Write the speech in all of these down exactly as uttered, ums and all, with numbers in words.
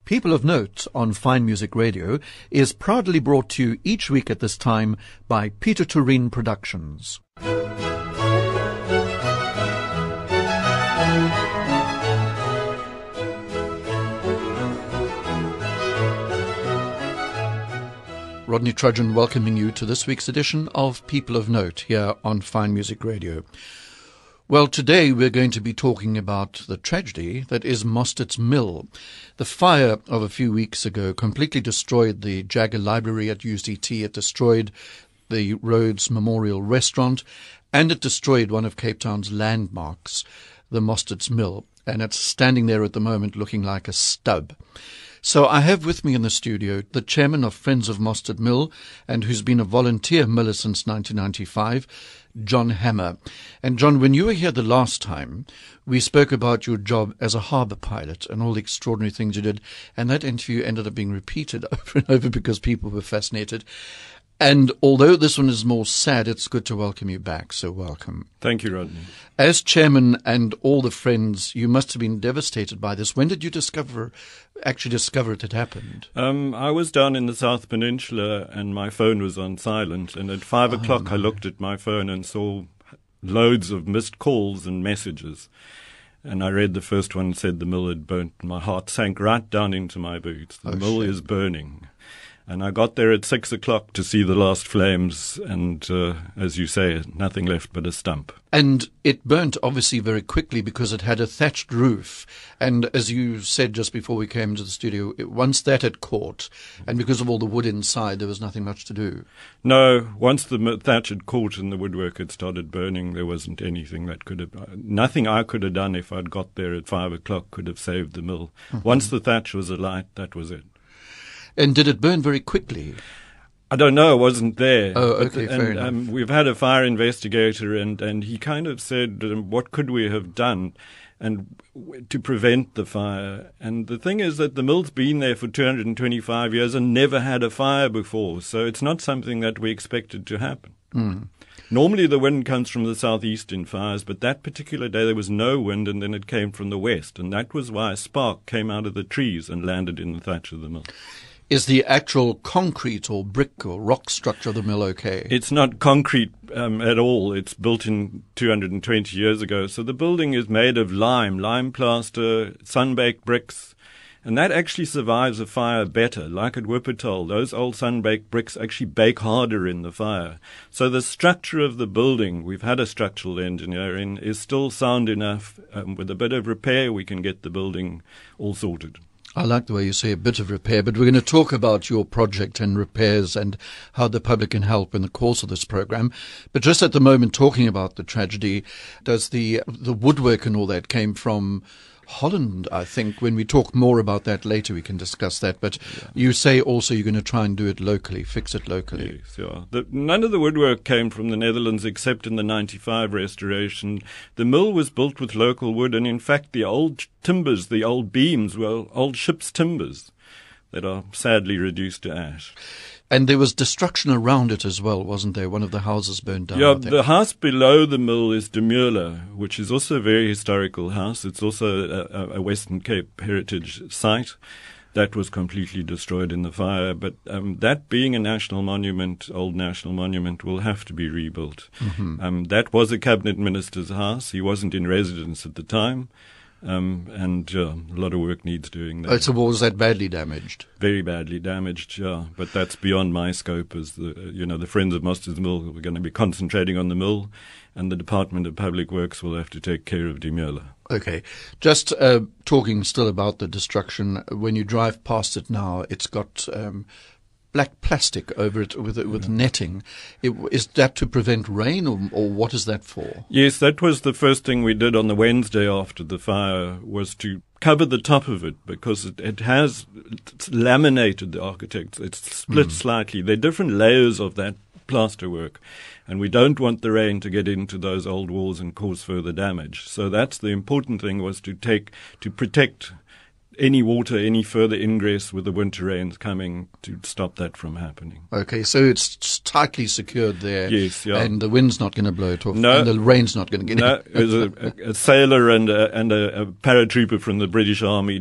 People of Note on Fine Music Radio is proudly brought to you each week at this time by Peter Turin Productions. Rodney Trudgeon welcoming you to this week's edition of People of Note here on Fine Music Radio. Well, today we're going to be talking about the tragedy that is Mostert's Mill. The fire of a few weeks ago completely destroyed the Jagger Library at U C T. It destroyed the Rhodes Memorial Restaurant, and it destroyed one of Cape Town's landmarks, the Mostert's Mill. And it's standing there at the moment looking like a stub. So I have with me in the studio the chairman of Friends of Mostert Mill, and who's been a volunteer miller since nineteen ninety-five, John Hammer. And John, when you were here the last time, we spoke about your job as a harbour pilot and all the extraordinary things you did, and that interview ended up being repeated over and over because people were fascinated. And although this one is more sad, it's good to welcome you back, so welcome. Thank you, Rodney. As chairman and all the friends, you must have been devastated by this. When did you discover, actually discover it had happened? Um, I was down in the South Peninsula and my phone was on silent, and at five oh, o'clock no. I looked at my phone and saw loads of missed calls and messages. And I read the first one, said the mill had burnt. My heart sank right down into my boots. The oh, mill shit. is burning. And I got there at six o'clock to see the last flames, and uh, as you say, nothing left but a stump. And it burnt obviously very quickly because it had a thatched roof. And as you said just before we came to the studio, it, once that had caught, and because of all the wood inside, there was nothing much to do. No, once the thatch had caught and the woodwork had started burning, there wasn't anything that could have, nothing I could have done if I'd got there at five o'clock could have saved the mill. Mm-hmm. Once the thatch was alight, that was it. And did it burn very quickly? I don't know. I wasn't there. Oh, okay, but, fair and, enough. Um, we've had a fire investigator, and, and he kind of said, um, what could we have done and w- to prevent the fire? And the thing is that the mill's been there for two hundred twenty-five years and never had a fire before, so it's not something that we expected to happen. Mm. Normally the wind comes from the southeast in fires, but that particular day there was no wind, and then it came from the west, and that was why a spark came out of the trees and landed in the thatch of the mill. Is the actual concrete or brick or rock structure of the mill okay? It's not concrete um, at all. It's built in two hundred twenty years ago. So the building is made of lime, lime plaster, sun-baked bricks. And that actually survives a fire better. Like at Wuppertal, those old sun-baked bricks actually bake harder in the fire. So the structure of the building, we've had a structural engineer in, is still sound enough. Um, with a bit of repair, we can get the building all sorted. I like the way you say a bit of repair, but we're going to talk about your project and repairs and how the public can help in the course of this program. But just at the moment, talking about the tragedy, does the the woodwork and all that came from Holland, I think. When we talk more about that later, we can discuss that. But yeah. You say also you're going to try and do it locally, fix it locally. Yes, yeah. The, none of the woodwork came from the Netherlands except in the ninety-five restoration. The mill was built with local wood, and in fact the old timbers, the old beams, were old ship's timbers that are sadly reduced to ash. And there was destruction around it as well, wasn't there? One of the houses burned down. Yeah, the house below the mill is De Muller, which is also a very historical house. It's also a, a Western Cape heritage site that was completely destroyed in the fire. But um, that being a national monument, old national monument, will have to be rebuilt. Mm-hmm. Um, that was a cabinet minister's house. He wasn't in residence at the time. Um, and uh, a lot of work needs doing there. Oh, so was that badly damaged? Very badly damaged, yeah. But that's beyond my scope. As the uh, you know, the Friends of Mostert's Mill, we're going to be concentrating on the mill, and the Department of Public Works will have to take care of De Muller. Okay. Just uh, talking still about the destruction, when you drive past it now, it's got um, black plastic over it with with yeah. netting. It, is that to prevent rain, or, or what is that for? Yes, that was the first thing we did on the Wednesday after the fire, was to cover the top of it, because it, it has it's laminated, the architects. It's split mm. slightly. There are different layers of that plasterwork, and we don't want the rain to get into those old walls and cause further damage. So that's the important thing, was to take to protect any water, any further ingress with the winter rains coming, to stop that from happening. Okay, so it's tightly secured there. Yes, yeah. And the wind's not going to blow it off. No. And the rain's not going to get no, it. No, it was a, a sailor and, a, and a, a paratrooper from the British Army did it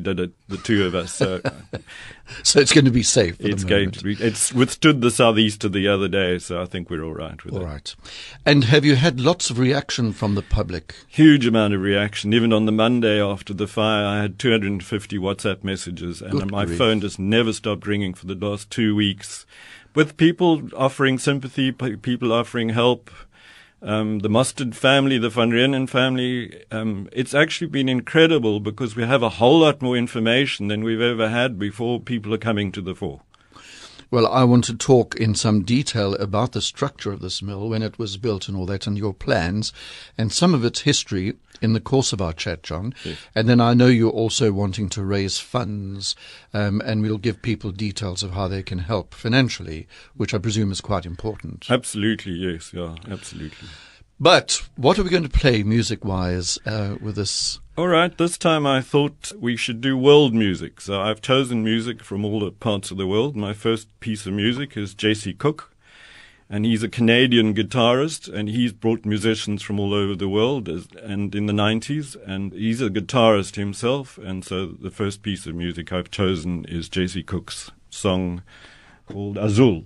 the two of us. So, so it's going to be safe. For it's the going moment. to be. It's withstood the southeaster the other day, so I think we're all right with all it. All right. And have you had lots of reaction from the public? Huge amount of reaction. Even on the Monday after the fire, I had two hundred fifty WhatsApp messages, and Good my grief. phone just never stopped ringing for the last two weeks, with people offering sympathy, p- people offering help. Um, the Mustard family, the Van Reenen family, um, it's actually been incredible because we have a whole lot more information than we've ever had before. People are coming to the fore. Well, I want to talk in some detail about the structure of this mill, when it was built and all that, and your plans, and some of its history in the course of our chat, John. Yes. And then I know you're also wanting to raise funds, um, and we'll give people details of how they can help financially, which I presume is quite important. Absolutely, yes, yeah, absolutely. But what are we going to play music-wise uh, with this? All right, this time I thought we should do world music. So I've chosen music from all the parts of the world. My first piece of music is J C Cook, and he's a Canadian guitarist, and he's brought musicians from all over the world as, and in the nineties, and he's a guitarist himself. And so the first piece of music I've chosen is J C Cook's song called Azul.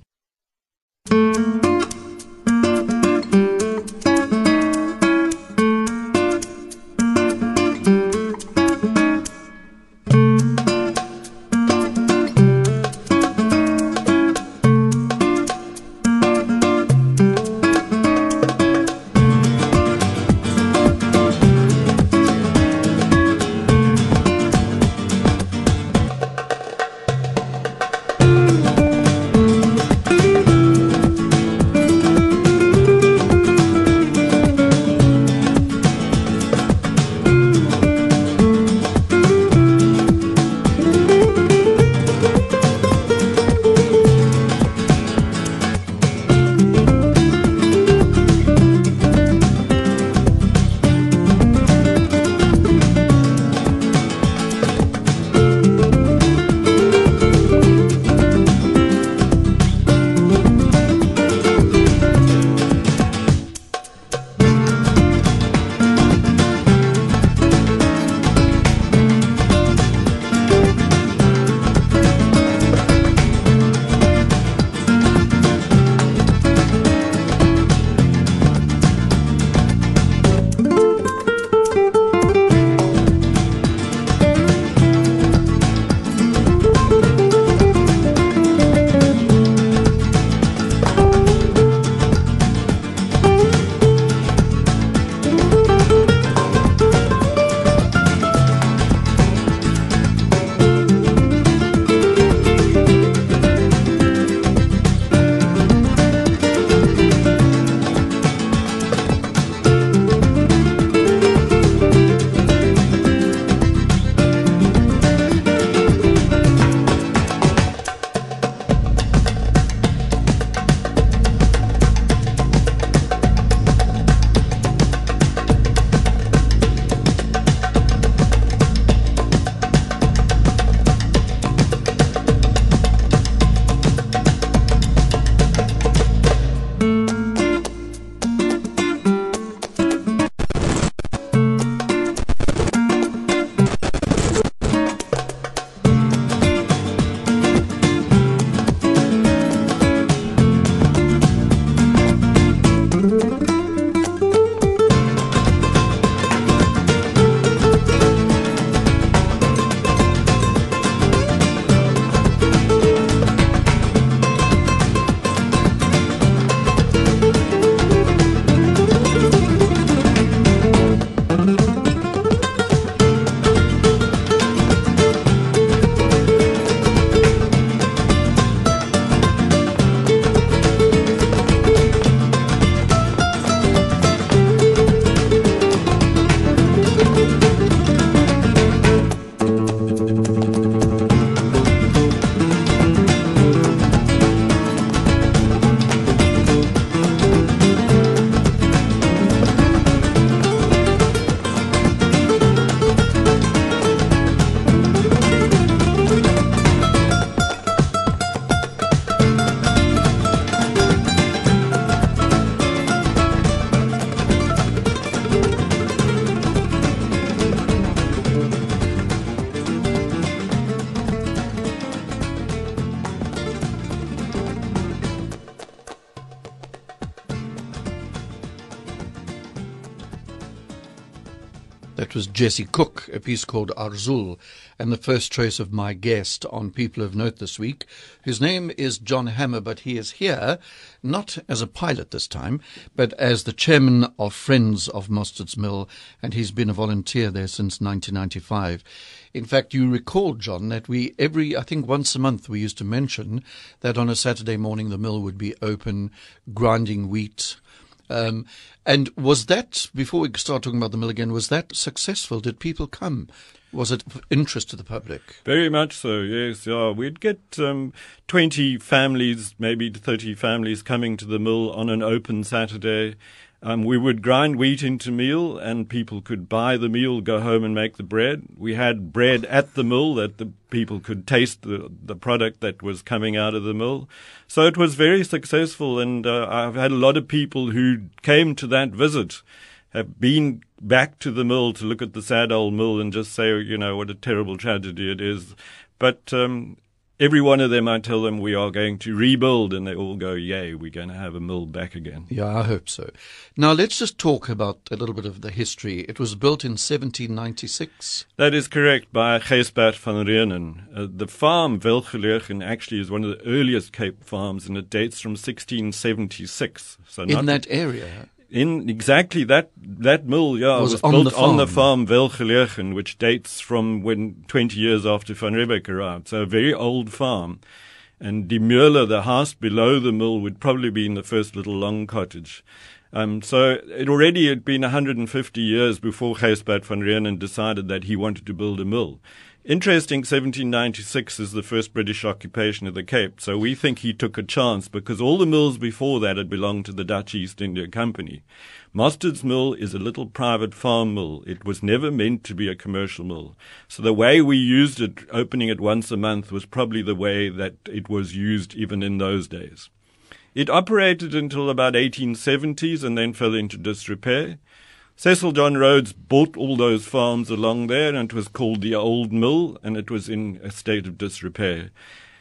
That was Jesse Cook, a piece called Arzul, and the first choice of my guest on People of Note this week, whose name is John Hammer, but he is here not as a pilot this time, but as the chairman of Friends of Mostard's Mill, and he's been a volunteer there since nineteen ninety-five. In fact, you recall, John, that we every, I think once a month, we used to mention that on a Saturday morning the mill would be open, grinding wheat. Um, and was that, before we start talking about the mill again, was that successful? Did people come? Was it of interest to the public? Very much so, yes. Yeah. We'd get um, twenty families, maybe thirty families coming to the mill on an open Saturday. Um, we would grind wheat into meal, and people could buy the meal, go home and make the bread. We had bread at the mill that the people could taste the, the product that was coming out of the mill. So it was very successful, and uh, I've had a lot of people who came to that visit have been back to the mill to look at the sad old mill and just say, you know, what a terrible tragedy it is. But um every one of them, I tell them we are going to rebuild, and they all go, yay, we're going to have a mill back again. Yeah, I hope so. Now, let's just talk about a little bit of the history. It was built in seventeen ninety-six. That is correct, by Gijsbert van Reenen. Uh, the farm, Welgelegen, actually is one of the earliest Cape farms, and it dates from sixteen seventy-six. So in that area? In exactly that that mill, yeah, was, was on built the farm. on the farm Welgelegen, which dates from when twenty years after Van Riebeeck arrived. So a very old farm. And Die Meule, the house below the mill, would probably be in the first little long cottage. Um, so it already had been one hundred fifty years before Gijsbert van Reenen decided that he wanted to build a mill. Interesting, seventeen ninety-six is the first British occupation of the Cape, so we think he took a chance because all the mills before that had belonged to the Dutch East India Company. Mostard's Mill is a little private farm mill. It was never meant to be a commercial mill. So the way we used it, opening it once a month, was probably the way that it was used even in those days. It operated until about eighteen seventies and then fell into disrepair. Cecil John Rhodes bought all those farms along there, and it was called the Old Mill, and it was in a state of disrepair.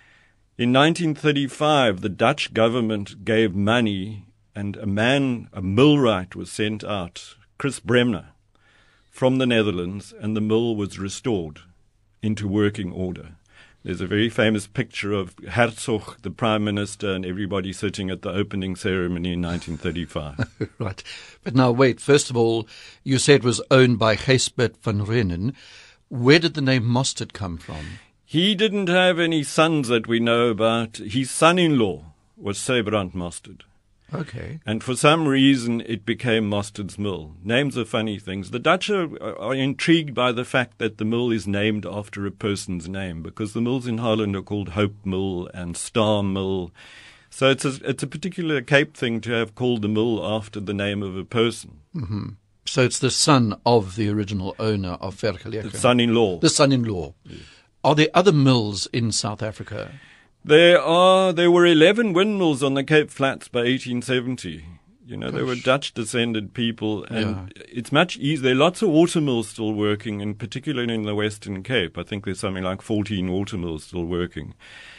In nineteen thirty-five, the Dutch government gave money, and a man, a millwright, was sent out, Chris Bremner, from the Netherlands, and the mill was restored into working order. There's a very famous picture of Hertzog, the Prime Minister, and everybody sitting at the opening ceremony in nineteen thirty-five. Right. But now, wait, first of all, you said it was owned by Gijsbert van Reenen. Where did the name Mostard come from? He didn't have any sons that we know about. His son-in-law was Sybrand Mostard. Okay. And for some reason, it became Mostard's Mill. Names are funny things. The Dutch are, are intrigued by the fact that the mill is named after a person's name, because the mills in Holland are called Hope Mill and Star Mill. So it's a, it's a particular Cape thing to have called the mill after the name of a person. Mm-hmm. So it's the son of the original owner of Vergeleken. The son-in-law. The son-in-law. Yes. Are there other mills in South Africa? There are. There were eleven windmills on the Cape Flats by eighteen seventy. You know, Gosh. They were Dutch-descended people, and yeah. It's much easier. There are lots of water mills still working, and particularly in the Western Cape. I think there's something like fourteen water mills still working.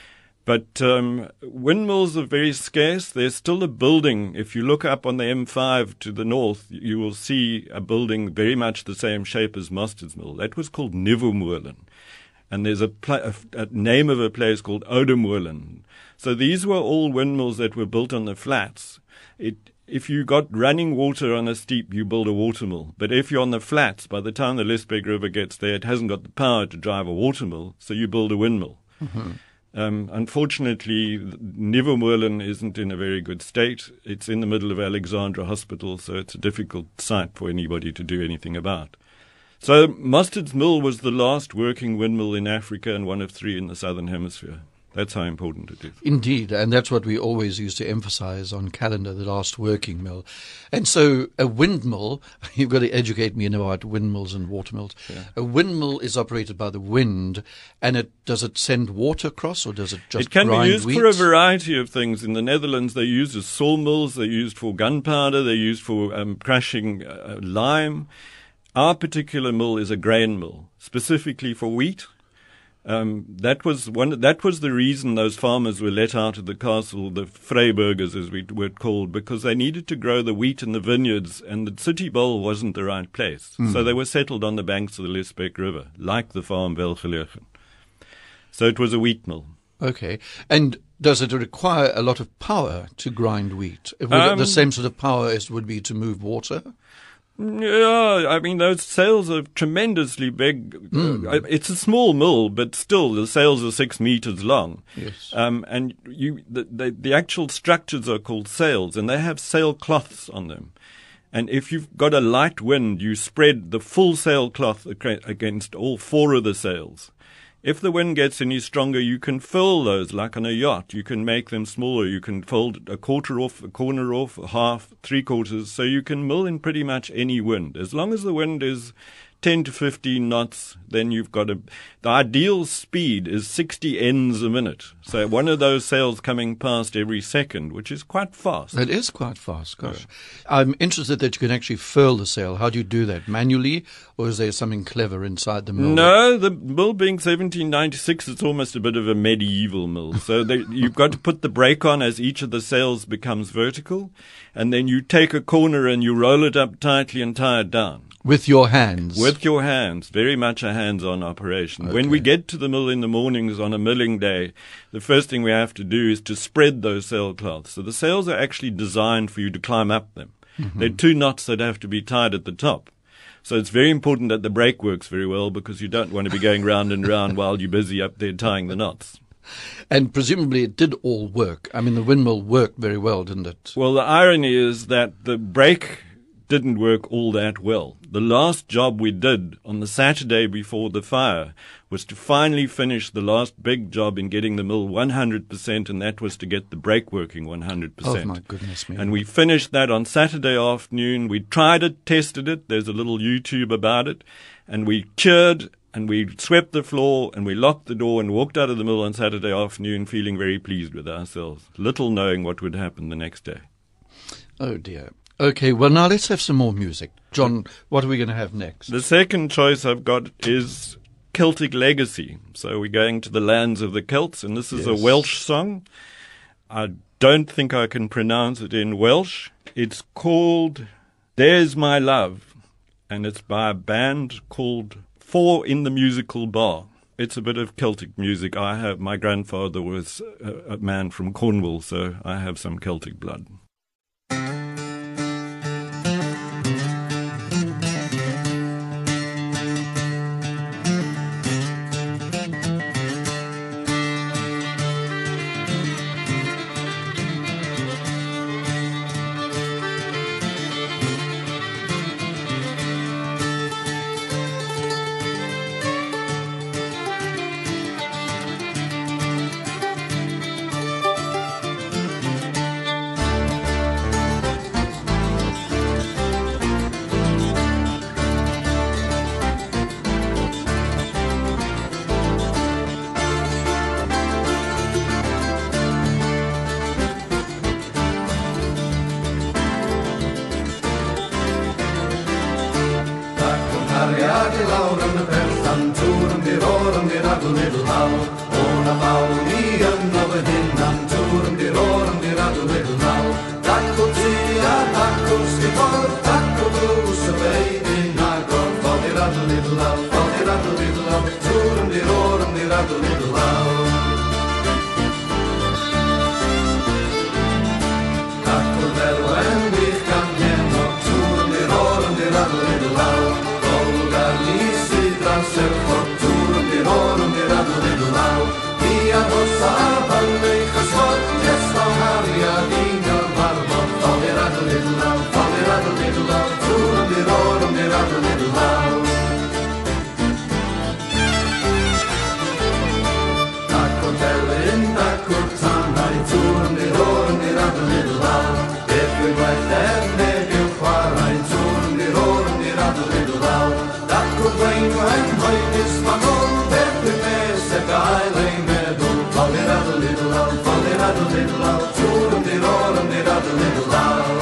But um, windmills are very scarce. There's still a building. If you look up on the M five to the north, you will see a building very much the same shape as Mostard's Mill. That was called Nieuwemolen. And there's a, pl- a, a name of a place called Oudemolen. So these were all windmills that were built on the flats. It, if you got running water on a steep, you build a water mill. But if you're on the flats, by the time the Lesbeg River gets there, it hasn't got the power to drive a water mill, so you build a windmill. Mm-hmm. Um, unfortunately, Nieuwemolen isn't in a very good state. It's in the middle of Alexandra Hospital, so it's a difficult site for anybody to do anything about. So Mostard's Mill was the last working windmill in Africa and one of three in the Southern Hemisphere. That's how important it is. Indeed, and that's what we always used to emphasize on Calendar, the last working mill. And so a windmill, you've got to educate me about windmills and watermills. Yeah. A windmill is operated by the wind, and it does it send water across, or does it just It can grind be used wheat? for a variety of things. In the Netherlands, they're used as sawmills, they're used for gunpowder, they're used for um, crushing uh, lime. Our particular mill is a grain mill, specifically for wheat. Um, that was one. That was the reason those farmers were let out of the castle, the Vryburgers as we were called, because they needed to grow the wheat in the vineyards, and the city bowl wasn't the right place. Mm. So they were settled on the banks of the Liesbeek River, like the farm Welgelegen. So it was a wheat mill. Okay. And does it require a lot of power to grind wheat? Would Um, it the same sort of power as would be to move water? Yeah, I mean, those sails are tremendously big. Mm. Uh, it's a small mill, but still the sails are six meters long. Yes. Um, and you, the, the, the actual structures are called sails, and they have sail cloths on them. And if you've got a light wind, you spread the full sail cloth against all four of the sails. If the wind gets any stronger, you can fill those like on a yacht. You can make them smaller. You can fold a quarter off, a corner off, a half, three quarters. So you can mill in pretty much any wind. As long as the wind is ten to fifteen knots, then you've got a... The ideal speed is sixty Ns a minute. So one of those sails coming past every second, which is quite fast. It is quite fast, gosh. Yeah. I'm interested that you can actually furl the sail. How do you do that? Manually? Or is there something clever inside the mill? No, the mill being seventeen ninety-six, it's almost a bit of a medieval mill. So they, you've got to put the brake on as each of the sails becomes vertical. And then you take a corner and you roll it up tightly and tie it down. With your hands? With your hands. Very much a hands-on operation. Okay. When we get to the mill in the mornings on a milling day, the first thing we have to do is to spread those sailcloths. So the sails are actually designed for you to climb up them. Mm-hmm. They're two knots that have to be tied at the top. So it's very important that the brake works very well, because you don't want to be going round and round while you're busy up there tying the knots. And presumably it did all work. I mean, the windmill worked very well, didn't it? Well, the irony is that the brake didn't work all that well. The last job we did on the Saturday before the fire was to finally finish the last big job in getting the mill one hundred percent, and that was to get the brake working one hundred percent. Oh, my goodness me. And we finished that on Saturday afternoon. We tried it, tested it. There's a little YouTube about it. And we cheered, and we swept the floor, and we locked the door and walked out of the mill on Saturday afternoon feeling very pleased with ourselves, little knowing what would happen the next day. Oh, dear. Okay, well, now let's have some more music. John, what are we going to have next? The second choice I've got is Celtic Legacy. So we're going to the lands of the Celts, and this is Yes. a Welsh song. I don't think I can pronounce it in Welsh. It's called There's My Love, and it's by a band called Four in the Musical Bar. It's a bit of Celtic music. I have, my grandfather was a, a man from Cornwall, so I have some Celtic blood. Ariadi lawr yn y perllan, tŵr yn diror yn dirad o little hawl. O na mawl ni yn o fy hynna'n, tŵr yn diror yn dirad o little hawl. Dac o ti a dac o sgifod, dac o ddws y beidyn agor. Fod dirad o little hawl, fod dirad o little hawl, tŵr yn diror yn dirad o little hawl. Dac o ddelwen wych gan heno, tŵr yn diror yn dirad o little hawl. Ser fortun om det har om det raddar det lau. Vi har oss av mig chasot, nästa härliga dingar varma. Fall det raddar det lau, fall det raddar det lau. Tur om det har om det raddar det lau. Tack och tällen, tack och tanna. Tur om det har om det raddar det lau. Det blir glätt där med ju kvara. Tur om det har om det raddar det lau. Tack och brain and højnis man om Peppe med sig gejlig med du Fall det raddle little loud, fall det raddle little loud Tur om det rår om det raddle little loud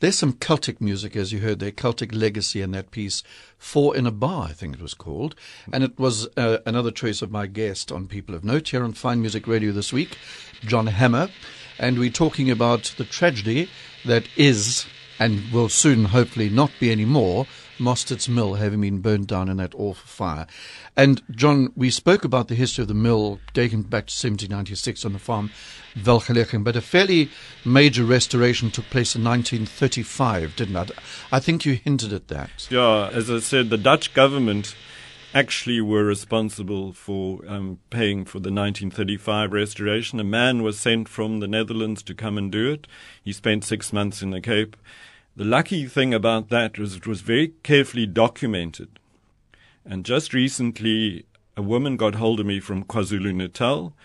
there's some Celtic music, as you heard there, Celtic legacy in that piece, Four in a Bar, I think it was called. And it was uh, another choice of my guest on People of Note here on Fine Music Radio this week, John Hammer. And we're talking about the tragedy that is, and will soon hopefully not be anymore, Mostard's Mill having been burned down in that awful fire. And, John, we spoke about the history of the mill dating back to seventeen ninety-six on the farm Welgelegen, but a fairly major restoration took place in nineteen thirty-five, didn't it? I think you hinted at that. Yeah, as I said, the Dutch government actually were responsible for um, paying for the nineteen thirty-five restoration. A man was sent from the Netherlands to come and do it. He spent six months in the Cape. The lucky thing about that was it was very carefully documented. And just recently, a woman got hold of me from KwaZulu-Natal.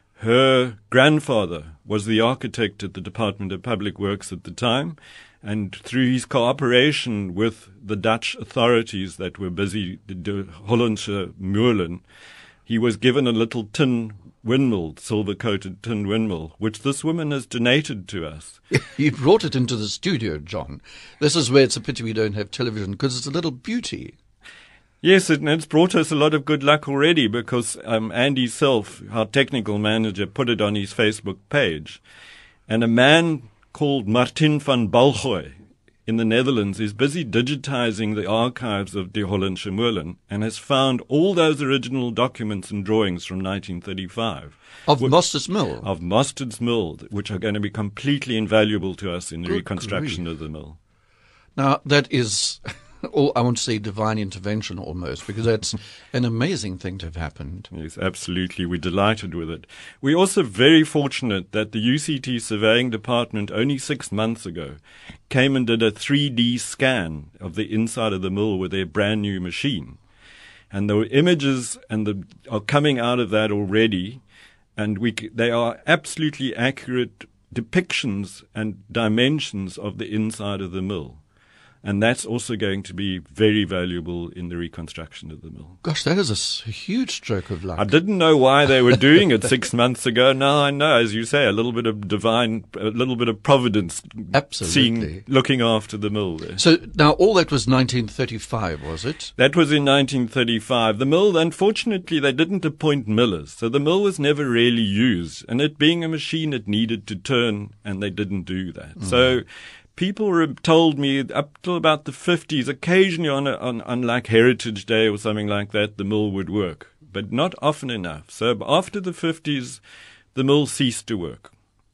Her grandfather was the architect at the Department of Public Works at the time. And through his cooperation with the Dutch authorities that were busy, the Hollandse Molen, he was given a little tin windmill, silver-coated tin windmill, which this woman has donated to us. You brought it into the studio, John. This is where it's a pity we don't have television, because it's a little beauty. Yes, and it's brought us a lot of good luck already, because um, Andy Self, our technical manager, put it on his Facebook page. And a man called Martin van Balgoy in the Netherlands is busy digitizing the archives of De Hollandse Molen and has found all those original documents and drawings from nineteen thirty-five. Of Mostard's Mill? Of Mostard's Mill, which are going to be completely invaluable to us in the Good reconstruction grief. of the mill. Now, that is, all, I want to say divine intervention almost, because that's an amazing thing to have happened. Yes, absolutely. We're delighted with it. We're also very fortunate that the U C T Surveying Department only six months ago came and did a three D scan of the inside of the mill with their brand new machine. And the images and the, are coming out of that already, and we they are absolutely accurate depictions and dimensions of the inside of the mill. And that's also going to be very valuable in the reconstruction of the mill. Gosh, that is a s- huge stroke of luck. I didn't know why they were doing it six months ago. Now I know, as you say, a little bit of divine, a little bit of providence, Absolutely. seeing, looking after the mill there. So now all that was nineteen thirty-five, was it? That was in nineteen thirty-five. The mill, unfortunately, they didn't appoint millers, so the mill was never really used. And it being a machine, it needed to turn, and they didn't do that. Mm. So people were told me up till about the fifties, occasionally on, a, on, on like Heritage Day or something like that, the mill would work, but not often enough. So after the fifties, the mill ceased to work.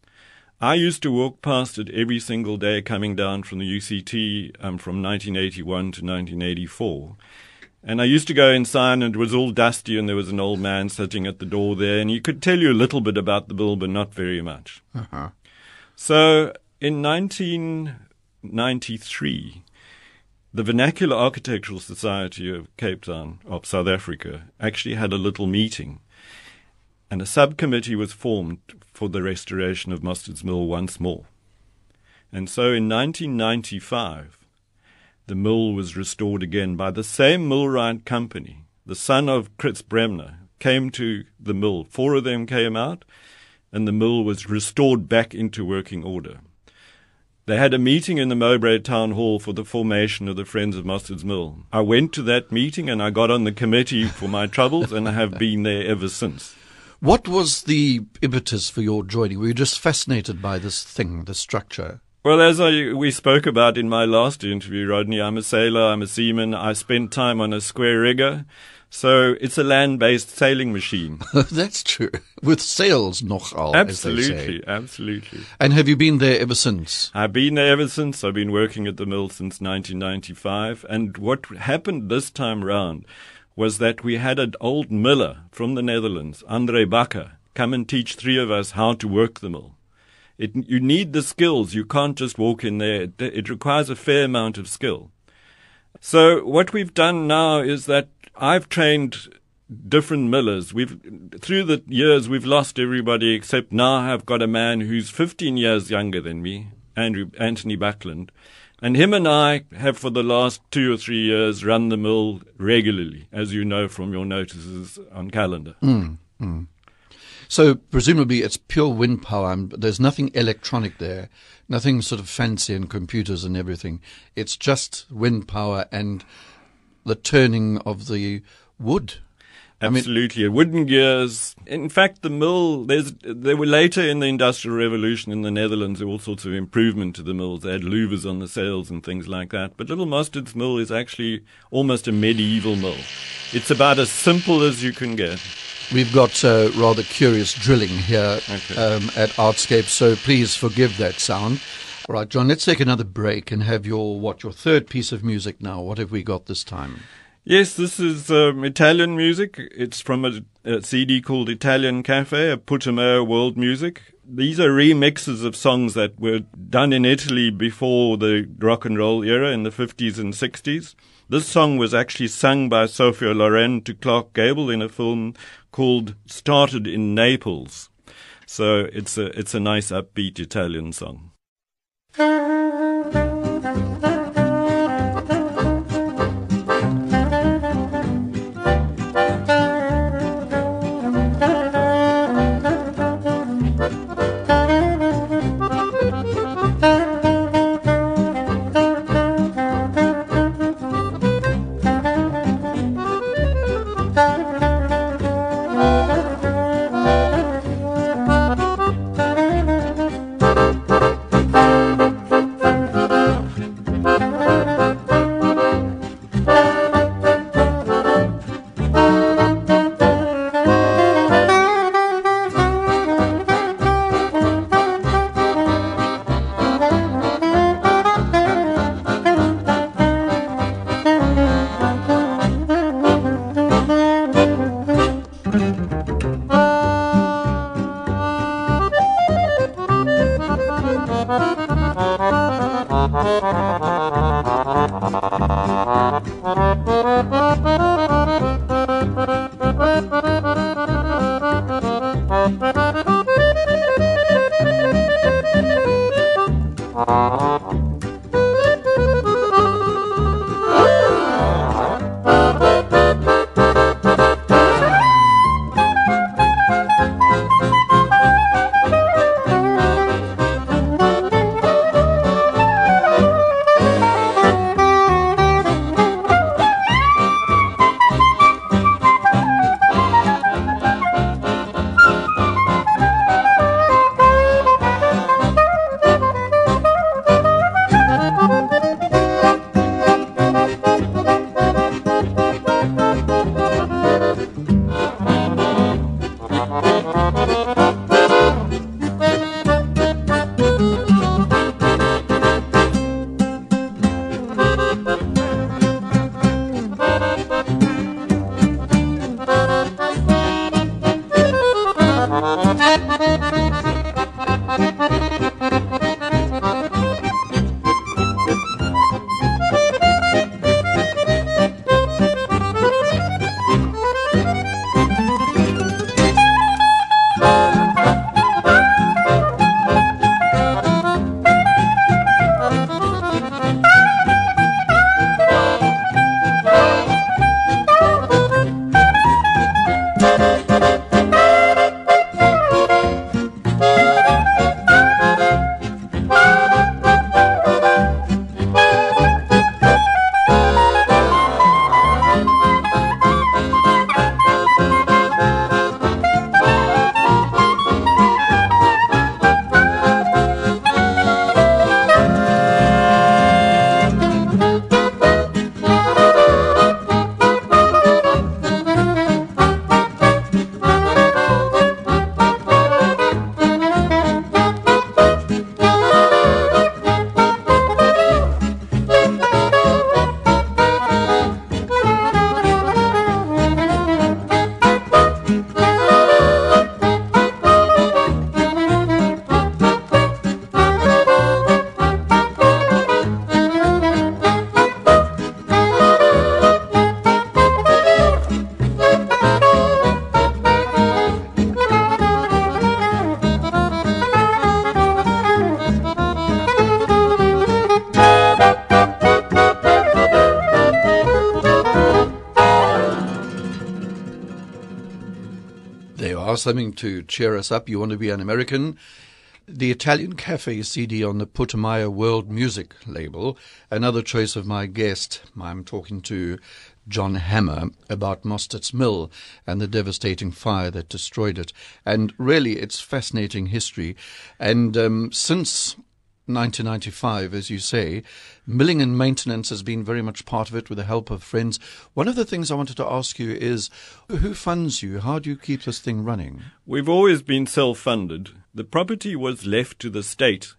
I used to walk past it every single day coming down from the U C T um, from nineteen eighty-one to nineteen eighty-four. And I used to go inside, and it was all dusty, and there was an old man sitting at the door there, and he could tell you a little bit about the mill, but not very much. Uh-huh. So in nineteen ninety-three, the Vernacular Architectural Society of Cape Town, of South Africa, actually had a little meeting, and a subcommittee was formed for the restoration of Mostard's Mill once more. And so in nineteen ninety-five, the mill was restored again by the same millwright company. The son of Chris Bremner came to the mill. Four of them came out, and the mill was restored back into working order. They had a meeting in the Mowbray Town Hall for the formation of the Friends of Mostard's Mill. I went to that meeting and I got on the committee for my troubles, and I have been there ever since. What was the impetus for your joining? Were you just fascinated by this thing, the structure? Well, as I, we spoke about in my last interview, Rodney, I'm a sailor, I'm a seaman, I spent time on a square rigger. So it's a land-based sailing machine. That's true. With sails nogal, Absolutely, as they say. absolutely. And have you been there ever since? I've been there ever since. I've been working at the mill since nineteen ninety-five. And what happened this time round was that we had an old miller from the Netherlands, Andre Bakker, come and teach three of us how to work the mill. It, you need the skills. You can't just walk in there. It, it requires a fair amount of skill. So what we've done now is that I've trained different millers. We've through the years we've lost everybody except now I've got a man who's fifteen years younger than me, Andrew Anthony Buckland, and him and I have for the last two or three years run the mill regularly, as you know from your notices on calendar. Mm, mm. So presumably it's pure wind power. and There's nothing electronic there, nothing sort of fancy and computers and everything. It's just wind power and the turning of the wood. Absolutely. I mean, wooden gears. In fact, the mill, there's, there were later in the Industrial Revolution in the Netherlands, there were all sorts of improvement to the mills. They had louvers on the sails and things like that. But Little Mostard's mill is actually almost a medieval mill. It's about as simple as you can get. We've got uh, rather curious drilling here Okay. um, at Artscape, so please forgive that sound. All right, John, let's take another break and have your, what, your third piece of music now. What have we got this time? Yes, this is um, Italian music. It's from a, a C D called Italian Cafe, a Putumayo World Music. These are remixes of songs that were done in Italy before the rock and roll era in the fifties and sixties. This song was actually sung by Sophia Loren to Clark Gable in a film called Started in Naples. So it's a, it's a nice upbeat Italian song. Now, something to cheer us up. You want to be an American? The Italian Cafe C D on the Putumayo World Music label. Another choice of my guest. I'm talking to John Hammer about Mostert's Mill and the devastating fire that destroyed it. And really, it's fascinating history. And um, since nineteen ninety-five, as you say, milling and maintenance has been very much part of it with the help of friends. One of the things I wanted to ask you is, who funds you? How do you keep this thing running? We've always been self-funded. The property was left to the state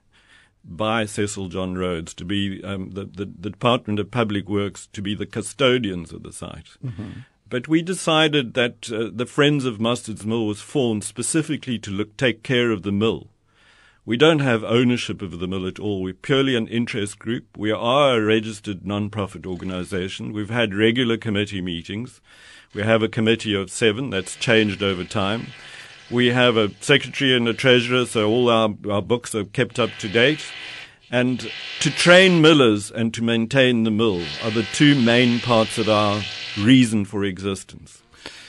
by Cecil John Rhodes to be um, the, the, the Department of Public Works to be the custodians of the site. Mm-hmm. But we decided that uh, the Friends of Mostert's Mill was formed specifically to look take care of the mill. We don't have ownership of the mill at all. We're purely an interest group. We are a registered non-profit organization. We've had regular committee meetings. We have a committee of seven that's changed over time. We have a secretary and a treasurer, so all our, our books are kept up to date. And to train millers and to maintain the mill are the two main parts of our reason for existence.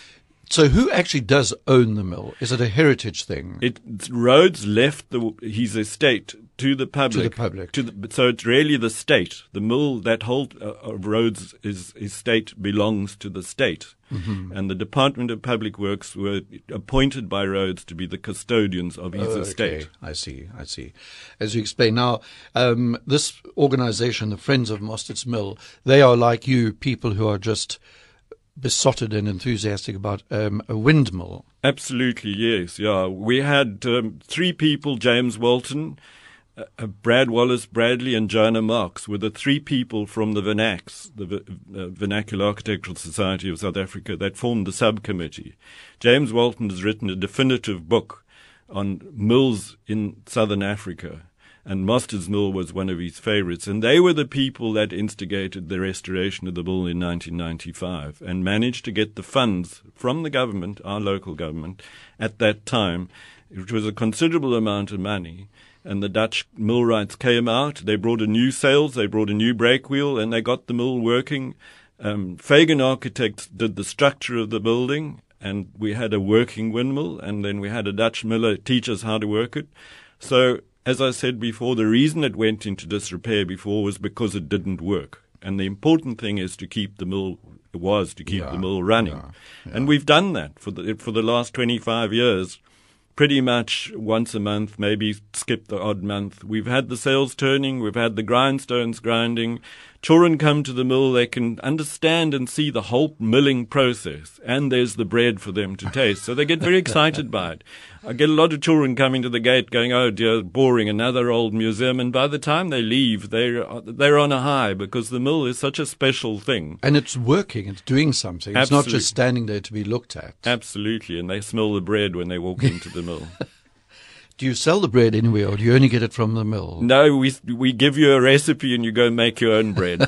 So who actually does own the mill? Is it a heritage thing? It Rhodes left the, his estate to the public. To the public. To the, so it's really the state. The mill, that whole uh, of Rhodes' is, estate belongs to the state. Mm-hmm. And the Department of Public Works were appointed by Rhodes to be the custodians of his oh, estate. Okay. I see, I see. As you explain now, um, this organization, the Friends of Mostert's Mill, they are like you, people who are just besotted and enthusiastic about um, a windmill. Absolutely, yes. Yeah, we had um, three people, James Walton, uh, Brad Wallace Bradley, and Jonah Marks, were the three people from the VERNACS, the uh, Vernacular Architectural Society of South Africa, that formed the subcommittee. James Walton has written a definitive book on mills in southern Africa, and Mostert's Mill was one of his favorites. And they were the people that instigated the restoration of the mill in nineteen ninety-five and managed to get the funds from the government, our local government, at that time, which was a considerable amount of money. And the Dutch millwrights came out. They brought a new sails, they brought a new brake wheel, and they got the mill working. Um, Fagan Architects did the structure of the building, and we had a working windmill, and then we had a Dutch miller teach us how to work it. So, as I said before, the reason it went into disrepair before was because it didn't work. And the important thing is to keep the mill, was to keep yeah, the mill running. Yeah, yeah. And we've done that for the, for the last twenty-five years. Pretty much once a month, maybe skip the odd month. We've had the sails turning, we've had the grindstones grinding. Children come to the mill, they can understand and see the whole milling process, and there's the bread for them to taste. So they get very excited by it. I get a lot of children coming to the gate going, oh dear, boring, another old museum. And by the time they leave, they're, they're on a high because the mill is such a special thing. And it's working, it's doing something. It's Absolutely. not just standing there to be looked at. Absolutely, and they smell the bread when they walk into the mill. Do you sell the bread anywhere, or do you only get it from the mill? No, we we give you a recipe and you go make your own bread.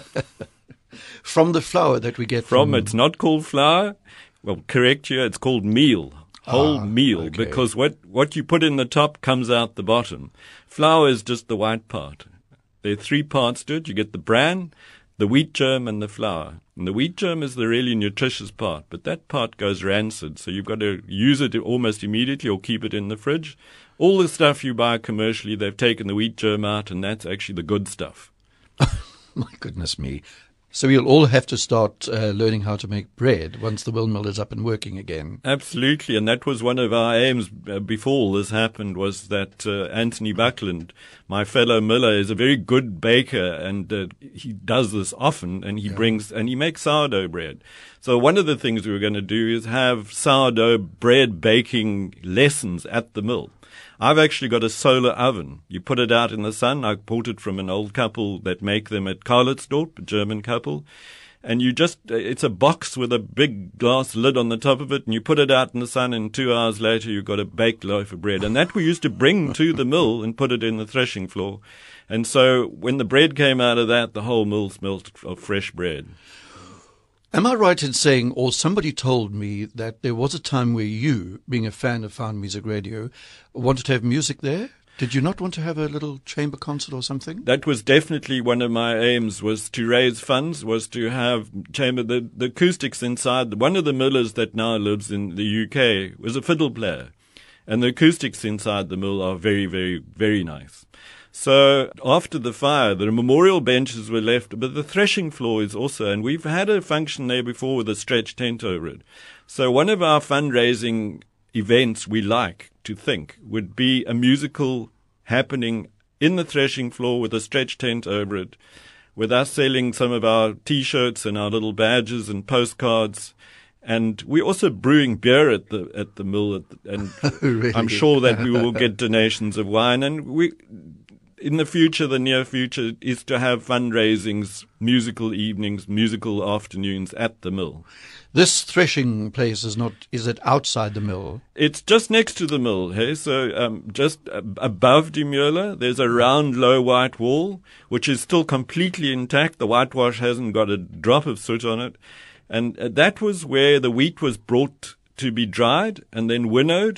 From the flour that we get from... From, it's not called flour. Well, correct you, it's called meal. Whole ah, meal, okay. Because what, what you put in the top comes out the bottom. Flour is just the white part. There are three parts to it. You get the bran, the wheat germ, and the flour. And the wheat germ is the really nutritious part, but that part goes rancid, so you've got to use it almost immediately or keep it in the fridge. All the stuff you buy commercially, they've taken the wheat germ out, and that's actually the good stuff. My goodness me. So we'll all have to start uh, learning how to make bread once the windmill is up and working again. Absolutely, and that was one of our aims uh, before all this happened, was that uh, Anthony Buckland, my fellow miller, is a very good baker, and uh, he does this often, and he yeah. brings, and he makes sourdough bread. So one of the things we were going to do is have sourdough bread baking lessons at the mill. I've actually got a solar oven. You put it out in the sun. I bought it from an old couple that make them at Karlitzdorp, a German couple. And you just, it's a box with a big glass lid on the top of it, and you put it out in the sun, and two hours later you've got a baked loaf of bread. And that we used to bring to the mill and put it in the threshing floor. And so when the bread came out of that, the whole mill smelled of fresh bread. Am I right in saying, or somebody told me, that there was a time where you, being a fan of Fine Music Radio, wanted to have music there? Did you not want to have a little chamber concert or something? That was definitely one of my aims, was to raise funds, was to have chamber, the, the acoustics inside. One of the millers that now lives in the U K was a fiddle player, and the acoustics inside the mill are very, very, very nice. So after the fire, the memorial benches were left, but the threshing floor is also, and we've had a function there before with a stretch tent over it. So one of our fundraising events we like to think would be a musical happening in the threshing floor with a stretch tent over it, with us selling some of our T-shirts and our little badges and postcards. And we're also brewing beer at the at the mill, at the, and really? I'm sure that we will get donations of wine. And we, in the future, the near future, is to have fundraisings, musical evenings, musical afternoons at the mill. This threshing place is not, is it outside the mill? It's just next to the mill, hey? So um, just ab- above De Mueller, there's a round, low white wall, which is still completely intact. The whitewash hasn't got a drop of soot on it. And uh, that was where the wheat was brought to be dried and then winnowed.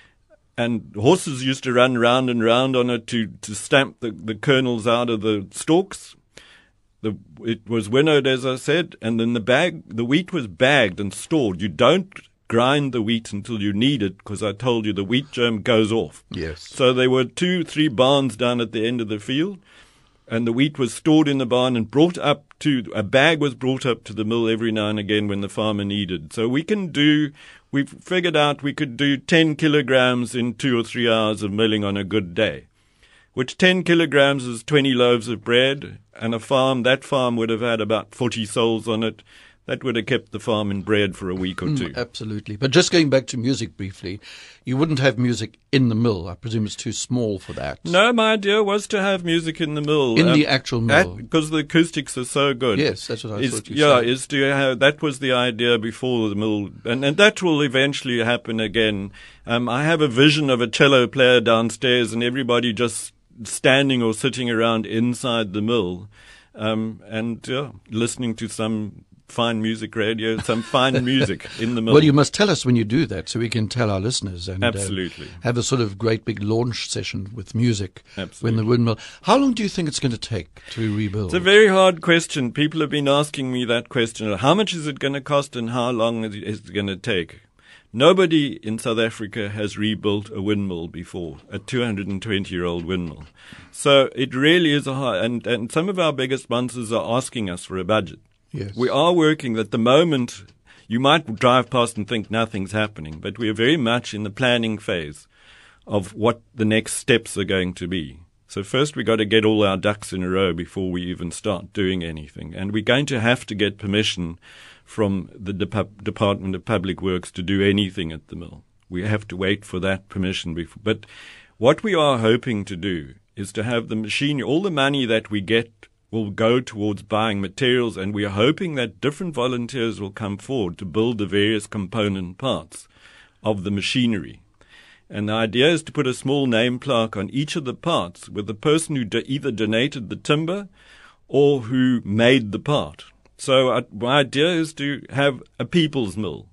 And horses used to run round and round on it to, to stamp the, the kernels out of the stalks. The, it was winnowed, as I said, and then the bag, the wheat was bagged and stored. You don't grind the wheat until you need it, because I told you the wheat germ goes off. Yes. So there were two, three barns down at the end of the field, and the wheat was stored in the barn and brought up to, a bag was brought up to the mill every now and again when the farmer needed. So we can do, we've figured out we could do ten kilograms in two or three hours of milling on a good day, which ten kilograms is twenty loaves of bread, and a farm, that farm would have had about forty souls on it. That would have kept the farm in bread for a week or two. Mm, absolutely. But just going back to music briefly, you wouldn't have music in the mill. I presume it's too small for that. No, my idea was to have music in the mill. In um, the actual mill. Because the acoustics are so good. Yes, that's what I is, thought you yeah, said. is to have, that was the idea before the mill, and, and that will eventually happen again. Um, I have a vision of a cello player downstairs and everybody just standing or sitting around inside the mill, um, and uh, listening to some fine music radio, some fine music in the mill. Well, you must tell us when you do that so we can tell our listeners and Absolutely. Uh, have a sort of great big launch session with music. Absolutely. When the windmill. How long do you think it's going to take to rebuild? It's a very hard question. People have been asking me that question. How much is it going to cost and how long is it going to take? Nobody in South Africa has rebuilt a windmill before, a two hundred twenty-year-old windmill. So it really is a hard, and, and some of our biggest sponsors are asking us for a budget. Yes. We are working at the moment. You might drive past and think nothing's happening, but we are very much in the planning phase of what the next steps are going to be. So first we got to get all our ducks in a row before we even start doing anything. And we're going to have to get permission from the Dep- Department of Public Works to do anything at the mill. We have to wait for that permission before. But what we are hoping to do is to have the machinery, all the money that we get will go towards buying materials, and we are hoping that different volunteers will come forward to build the various component parts of the machinery. And the idea is to put a small name plaque on each of the parts with the person who do- either donated the timber or who made the part. So uh, my idea is to have a people's mill.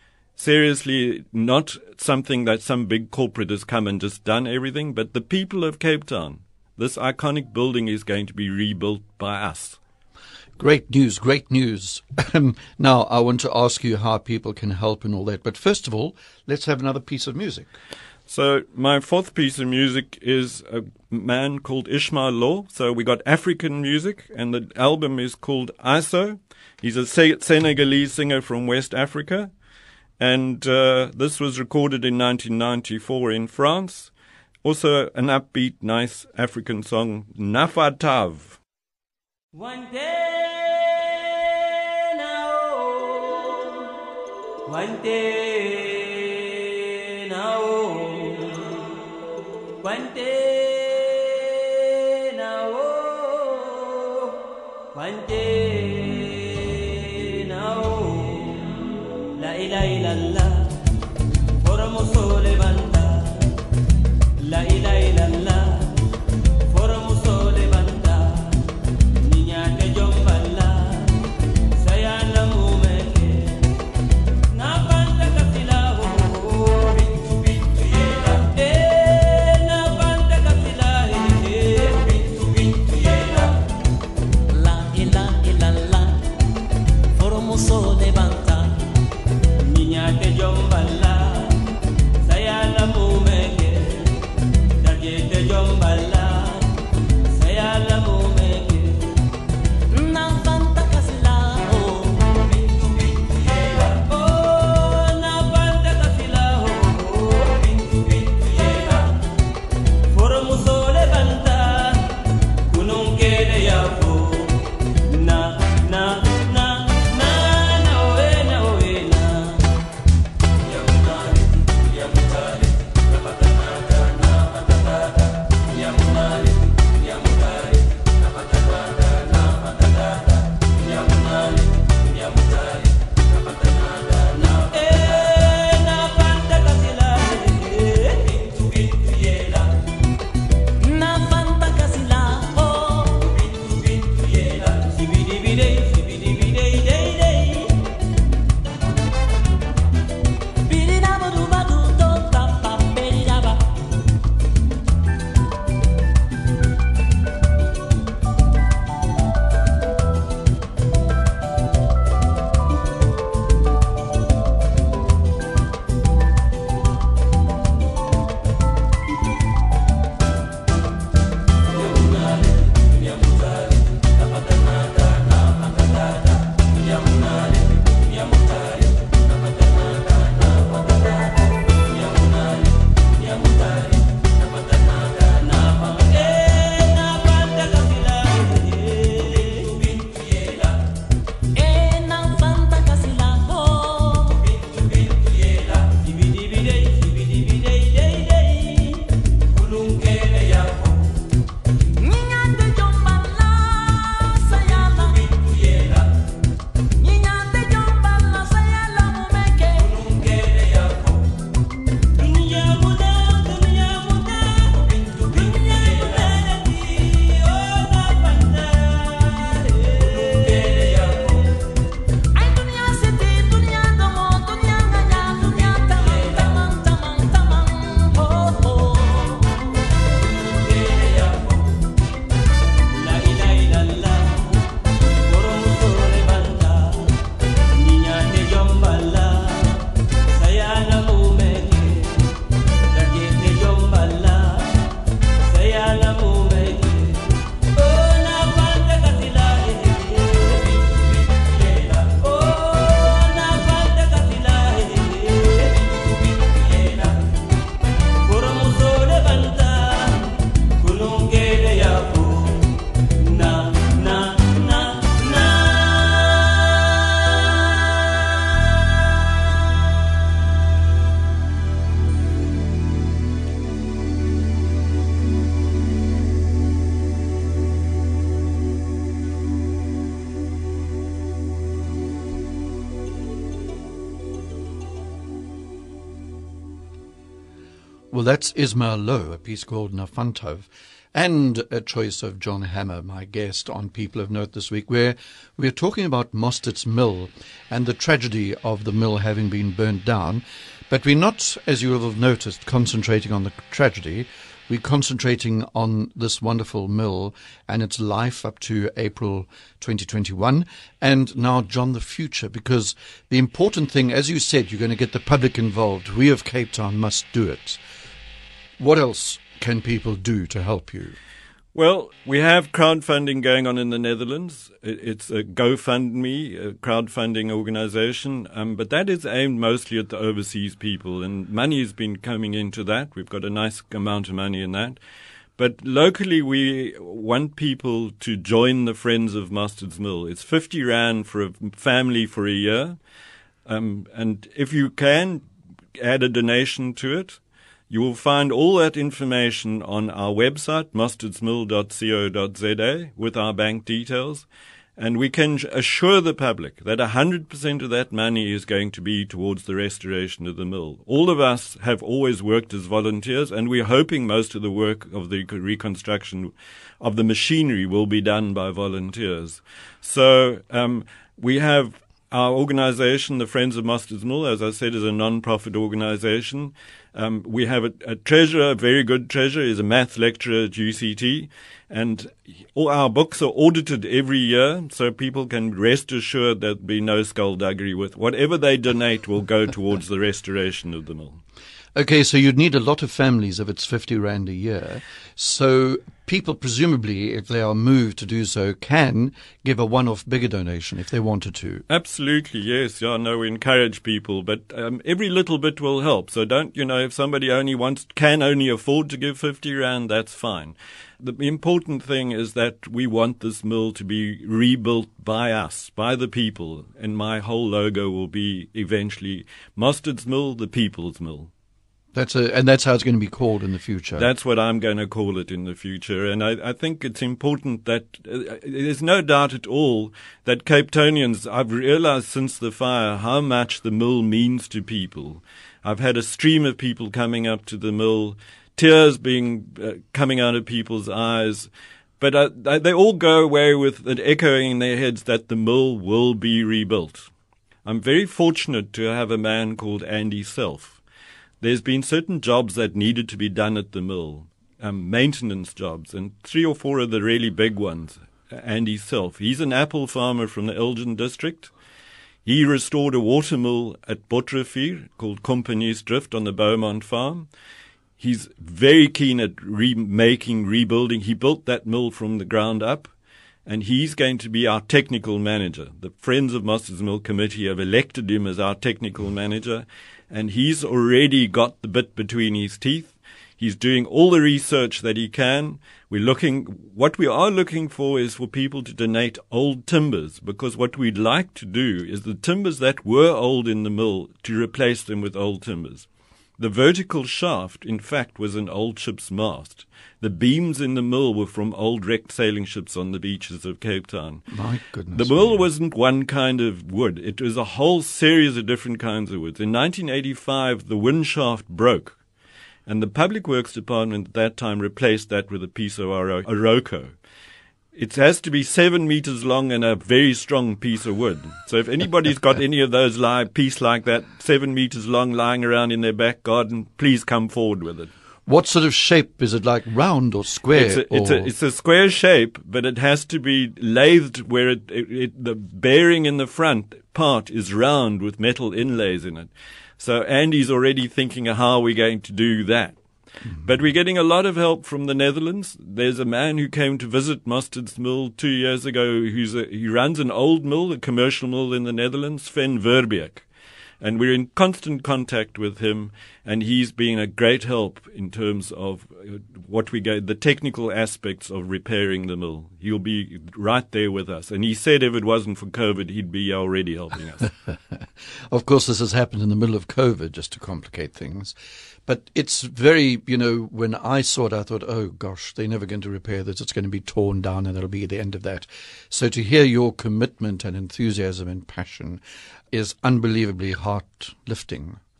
Seriously, not something that some big corporate has come and just done everything, but the people of Cape Town. This iconic building is going to be rebuilt by us. Great news, great news. Now, I want to ask you how people can help and all that. But first of all, let's have another piece of music. So my fourth piece of music is a man called Ishmael Law. So we got African music, and the album is called I S O. He's a Senegalese singer from West Africa. And uh, this was recorded in nineteen ninety-four in France. Also an upbeat, nice African song, Nafatav. One day now, one day now, one day now, one day now, la ilaha illallah, formo sole banda. La ilaha illallah, formu sole banda, niña te jombala, sayana mumeke, na banda kapila ho, bitu bitu yela, eh na banda kapila. Well, that's Ismail Lowe, a piece called Nafantov, and a choice of John Hammer, my guest on People of Note this week, where we're talking about Mostert's Mill and the tragedy of the mill having been burnt down. But we're not, as you will have noticed, concentrating on the tragedy. We're concentrating on this wonderful mill and its life up to April twenty twenty-one, and now, John, the future, because the important thing, as you said, you're going to get the public involved. We of Cape Town must do it. What else can people do to help you? Well, we have crowdfunding going on in the Netherlands. It's a GoFundMe, a crowdfunding organization, um, but that is aimed mostly at the overseas people, and money has been coming into that. We've got a nice amount of money in that. But locally, we want people to join the Friends of Mostert's Mill. It's fifty rand for a family for a year, um, and if you can, add a donation to it. You will find all that information on our website, mostertsmill dot co dot za, with our bank details. And we can assure the public that one hundred percent of that money is going to be towards the restoration of the mill. All of us have always worked as volunteers, and we're hoping most of the work of the reconstruction of the machinery will be done by volunteers. So um, we have our organization, the Friends of Mostert's Mill, as I said, is a non-profit organization. Um, we have a, a treasurer, a very good treasurer, is a math lecturer at U C T, and all our books are audited every year, so people can rest assured there'll be no skullduggery with whatever they donate will go towards the restoration of the mill. Okay, so you'd need a lot of families if it's fifty rand a year. So people, presumably, if they are moved to do so, can give a one-off bigger donation if they wanted to. Absolutely, yes. Yeah, no, we encourage people, but um, every little bit will help. So don't, you know, if somebody only wants, can only afford to give fifty rand, that's fine. The important thing is that we want this mill to be rebuilt by us, by the people, and my whole logo will be eventually Mostert's Mill, the People's Mill. That's a, and that's how it's going to be called in the future. That's what I'm going to call it in the future. And I, I think it's important that uh, there's no doubt at all that Cape Townians, I've realized since the fire how much the mill means to people. I've had a stream of people coming up to the mill, tears being uh, coming out of people's eyes. But uh, they all go away with it echoing in their heads that the mill will be rebuilt. I'm very fortunate to have a man called Andy Self. There's been certain jobs that needed to be done at the mill, um, maintenance jobs, and three or four of the really big ones. Andy Self, he's an apple farmer from the Elgin district. He restored a water mill at Botrevier called Compagnie's Drift on the Beaumont farm. He's very keen at remaking, rebuilding. He built that mill from the ground up, and he's going to be our technical manager. The Friends of Mostert's Mill Committee have elected him as our technical manager, and he's already got the bit between his teeth. He's doing all the research that he can. We're looking, what we are looking for is for people to donate old timbers, because what we'd like to do is the timbers that were old in the mill to replace them with old timbers. The vertical shaft, in fact, was an old ship's mast. The beams in the mill were from old wrecked sailing ships on the beaches of Cape Town. My goodness. The mill me. wasn't one kind of wood. It was a whole series of different kinds of woods. In nineteen eighty-five, the wind shaft broke, and the Public Works Department at that time replaced that with a piece of aro- Aroko. It has to be seven meters long and a very strong piece of wood. So if anybody's got any of those li- piece like that, seven meters long, lying around in their back garden, please come forward with it. What sort of shape is it, like round or square? It's a, it's or? a, it's a square shape, but it has to be lathed where it, it, it, the bearing in the front part is round with metal inlays in it. So Andy's already thinking of how we're going to do that. Mm-hmm. But we're getting a lot of help from the Netherlands. There's a man who came to visit Mostert's Mill two years ago. Who's a, he runs an old mill, a commercial mill in the Netherlands, Sven Verbeek. And we're in constant contact with him, and he's been a great help in terms of what we go, the technical aspects of repairing the mill. He'll be right there with us. And he said if it wasn't for COVID, he'd be already helping us. Of course, this has happened in the middle of COVID, just to complicate things. But it's very, you know, when I saw it, I thought, oh, gosh, they're never going to repair this. It's going to be torn down, and that'll be the end of that. So to hear your commitment and enthusiasm and passion is unbelievably heart-lifting.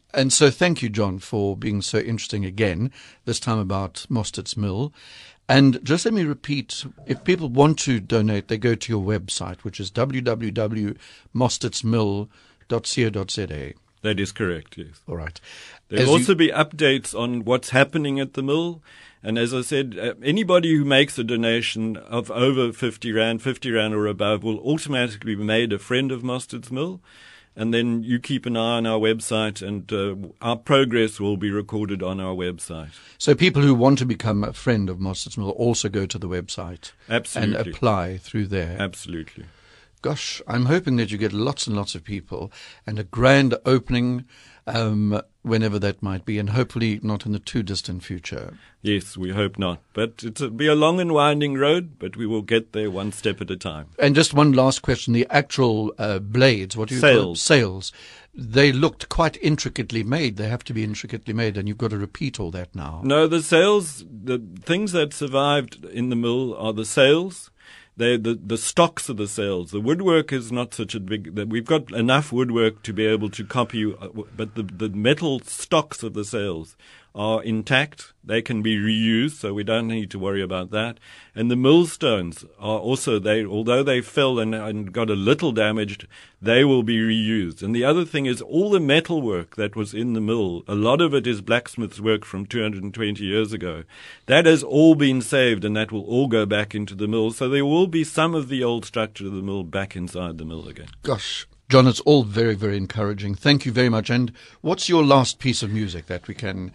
And so thank you, John, for being so interesting again, this time about Mostert's Mill. And just let me repeat, if people want to donate, they go to your website, which is w w w dot mosterts mill dot co dot z a. That is correct, yes. All right. There'll As also you- be updates on what's happening at the mill. And as I said, uh, anybody who makes a donation of over fifty rand, fifty rand or above will automatically be made a friend of Mostert's Mill. And then you keep an eye on our website, and uh, our progress will be recorded on our website. So people who want to become a friend of Mostert's Mill also go to the website Absolutely. and apply through there. Absolutely. Gosh, I'm hoping that you get lots and lots of people and a grand opening um, whenever that might be, and hopefully not in the too distant future. Yes, we hope not. But it'll be a long and winding road, but we will get there one step at a time. And just one last question. The actual uh, blades, what do you call them? Sails. Sails. They looked quite intricately made. They have to be intricately made, and you've got to repeat all that now. No, the sails, the things that survived in the mill are the sails. They, the, the stocks of the sails. The woodwork is not such a big, that we've got enough woodwork to be able to copy, uh, but the, the metal stocks of the sails are intact. They can be reused, so we don't need to worry about that. And the millstones are also, they, although they fell and, and got a little damaged, they will be reused. And the other thing is all the metal work that was in the mill, a lot of it is blacksmith's work from two hundred twenty years ago. That has all been saved, and that will all go back into the mill. So there will be some of the old structure of the mill back inside the mill again. Gosh, John, it's all very, very encouraging. Thank you very much. And what's your last piece of music that we can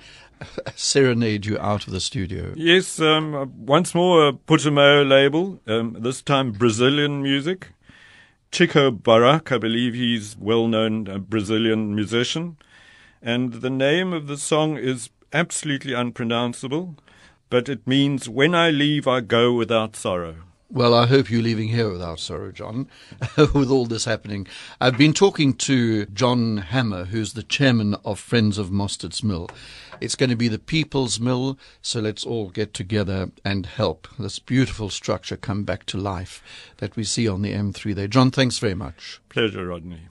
serenade you out of the studio? Yes, um, once more a Putumayo label, um, this time Brazilian music. Chico Buarque, I believe he's well-known uh, Brazilian musician. And the name of the song is absolutely unpronounceable, but it means, "When I leave, I go without sorrow." Well, I hope you're leaving here without sorrow, John, with all this happening. I've been talking to John Hammer, who's the chairman of Friends of Mostert's Mill. It's going to be the People's Mill, so let's all get together and help this beautiful structure come back to life that we see on the M three there. John, thanks very much. Pleasure, Rodney.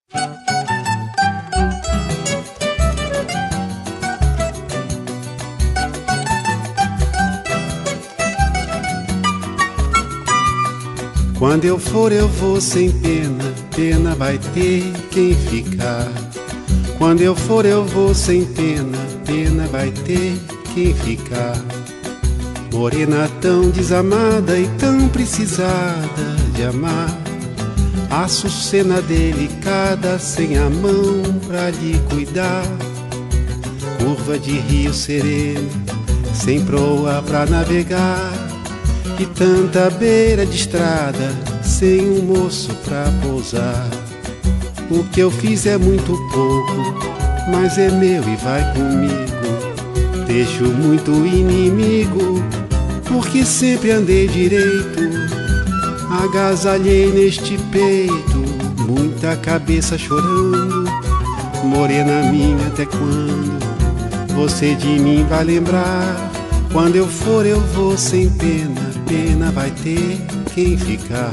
Quando eu for eu vou sem pena, pena vai ter quem ficar. Quando eu for eu vou sem pena, pena vai ter quem ficar. Morena tão desamada e tão precisada de amar, açucena delicada sem a mão pra lhe cuidar. Curva de rio sereno, sem proa pra navegar, e tanta beira de estrada, sem um moço pra pousar. O que eu fiz é muito pouco, mas é meu e vai comigo. Deixo muito inimigo, porque sempre andei direito. Agasalhei neste peito, muita cabeça chorando. Morena minha, até quando você de mim vai lembrar? Quando eu for eu vou sem pena, pena vai ter quem ficar.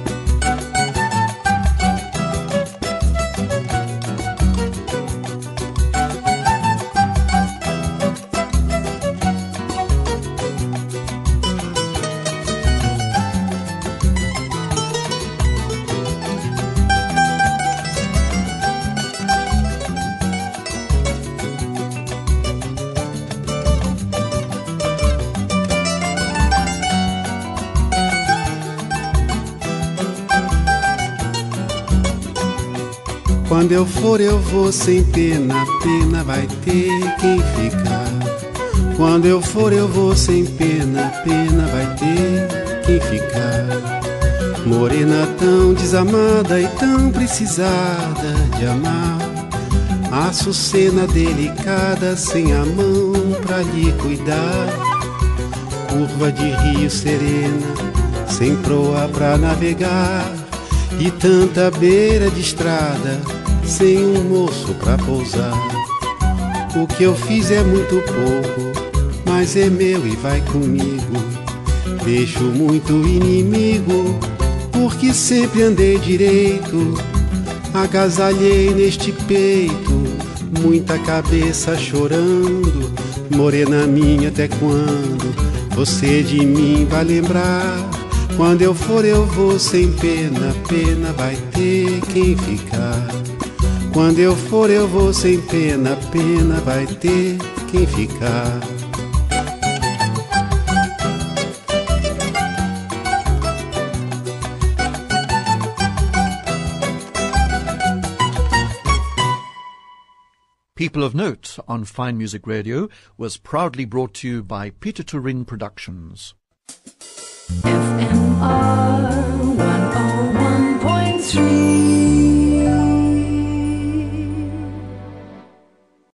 Quando eu for eu vou sem pena, pena vai ter quem ficar. Quando eu for eu vou sem pena, pena vai ter quem ficar. Morena tão desamada e tão precisada de amar, açucena delicada sem a mão pra lhe cuidar. Curva de rio serena, sem proa pra navegar, e tanta beira de estrada, sem um moço pra pousar. O que eu fiz é muito pouco, mas é meu e vai comigo. Deixo muito inimigo, porque sempre andei direito. Agasalhei neste peito, muita cabeça chorando. Morena minha, até quando você de mim vai lembrar? Quando eu for eu vou sem pena, pena vai ter quem ficar. Quando eu for eu vou sem pena, pena vai ter quem ficar. People of Note on Fine Music Radio was proudly brought to you by Peter Turing Productions. If